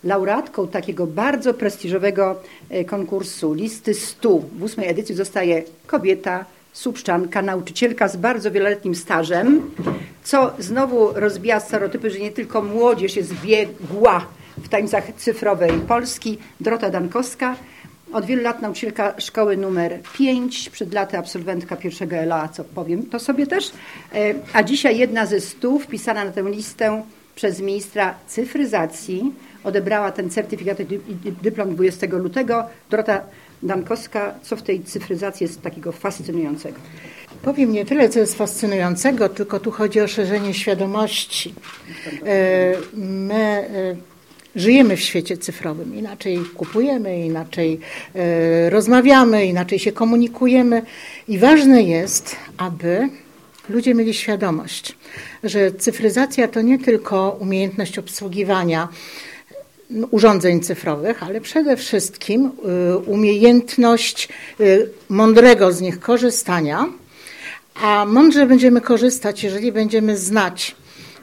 laureatką takiego bardzo prestiżowego konkursu Listy 100 w 8. edycji zostaje kobieta, słupszczanka, nauczycielka z bardzo wieloletnim stażem, co znowu rozbija stereotypy, że nie tylko młodzież jest biegła w tańcach cyfrowej Polski. Dorota Dankowska, od wielu lat nauczycielka szkoły numer 5, przed laty absolwentka pierwszego LA, co powiem to sobie też, a dzisiaj jedna ze 100 wpisana na tę listę przez ministra cyfryzacji. Odebrała ten certyfikat i dyplom 20 lutego. Dorota Dankowska, co w tej cyfryzacji jest takiego fascynującego? Powiem nie tyle, co jest fascynującego, tylko tu chodzi o szerzenie świadomości. My żyjemy w świecie cyfrowym, inaczej kupujemy, inaczej rozmawiamy, inaczej się komunikujemy i ważne jest, aby ludzie mieli świadomość, że cyfryzacja to nie tylko umiejętność obsługiwania urządzeń cyfrowych, ale przede wszystkim umiejętność mądrego z nich korzystania, a mądrze będziemy korzystać, jeżeli będziemy znać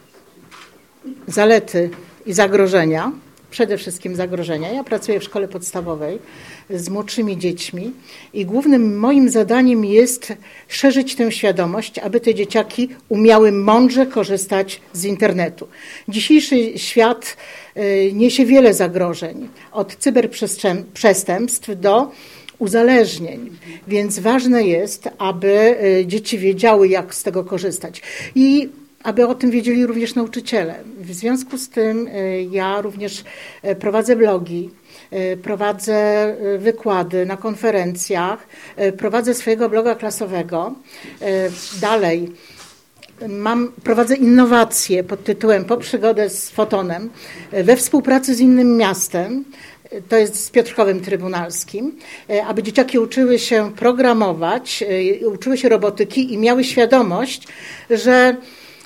zalety i zagrożenia, przede wszystkim zagrożenia. Ja pracuję w szkole podstawowej z młodszymi dziećmi i głównym moim zadaniem jest szerzyć tę świadomość, aby te dzieciaki umiały mądrze korzystać z internetu. Dzisiejszy świat niesie wiele zagrożeń, od cyberprzestępstw do uzależnień, więc ważne jest, aby dzieci wiedziały, jak z tego korzystać. I aby o tym wiedzieli również nauczyciele. W związku z tym ja również prowadzę blogi, prowadzę wykłady na konferencjach, prowadzę swojego bloga klasowego. Dalej prowadzę innowacje pod tytułem Po przygodę z fotonem we współpracy z innym miastem. To jest z Piotrkowem Trybunalskim, aby dzieciaki uczyły się programować, uczyły się robotyki i miały świadomość, że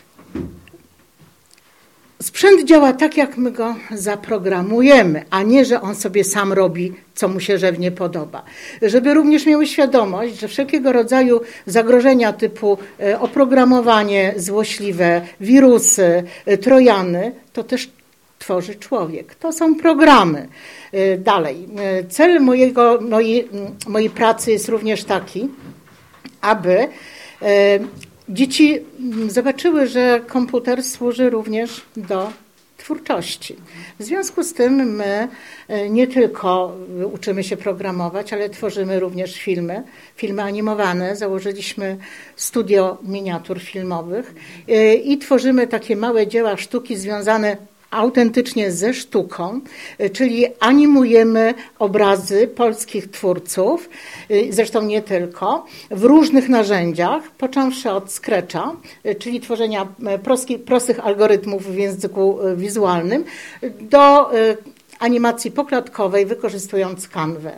sprzęt działa tak, jak my go zaprogramujemy, a nie, że on sobie sam robi, co mu się żywnie podoba. Żeby również miały świadomość, że wszelkiego rodzaju zagrożenia typu oprogramowanie złośliwe, wirusy, trojany, to też tworzy człowiek. To są programy. Dalej. Cel mojej pracy jest również taki, aby dzieci zobaczyły, że komputer służy również do twórczości. W związku z tym my nie tylko uczymy się programować, ale tworzymy również filmy animowane. Założyliśmy studio miniatur filmowych i tworzymy takie małe dzieła sztuki związane autentycznie ze sztuką, czyli animujemy obrazy polskich twórców, zresztą nie tylko, w różnych narzędziach, począwszy od Scratcha, czyli tworzenia prostych algorytmów w języku wizualnym, do animacji poklatkowej, wykorzystując Canvę.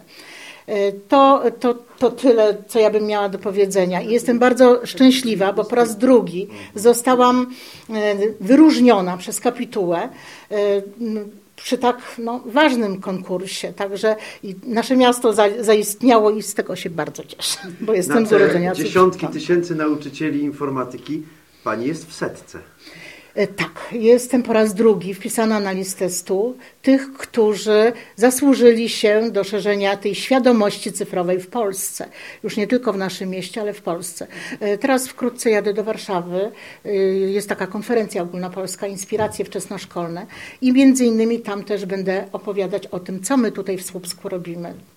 To tyle, co ja bym miała do powiedzenia. I jestem bardzo szczęśliwa, bo po raz drugi zostałam wyróżniona przez kapitułę przy tak ważnym konkursie. Także nasze miasto zaistniało i z tego się bardzo cieszę, bo jestem z urodzenia. Dziesiątki tysięcy nauczycieli informatyki, pani jest w setce. Tak, jestem po raz drugi wpisana na listę 100 tych, którzy zasłużyli się do szerzenia tej świadomości cyfrowej w Polsce. Już nie tylko w naszym mieście, ale w Polsce. Teraz wkrótce jadę do Warszawy. Jest taka konferencja ogólnopolska, Inspiracje wczesnoszkolne i między innymi tam też będę opowiadać o tym, co my tutaj w Słupsku robimy.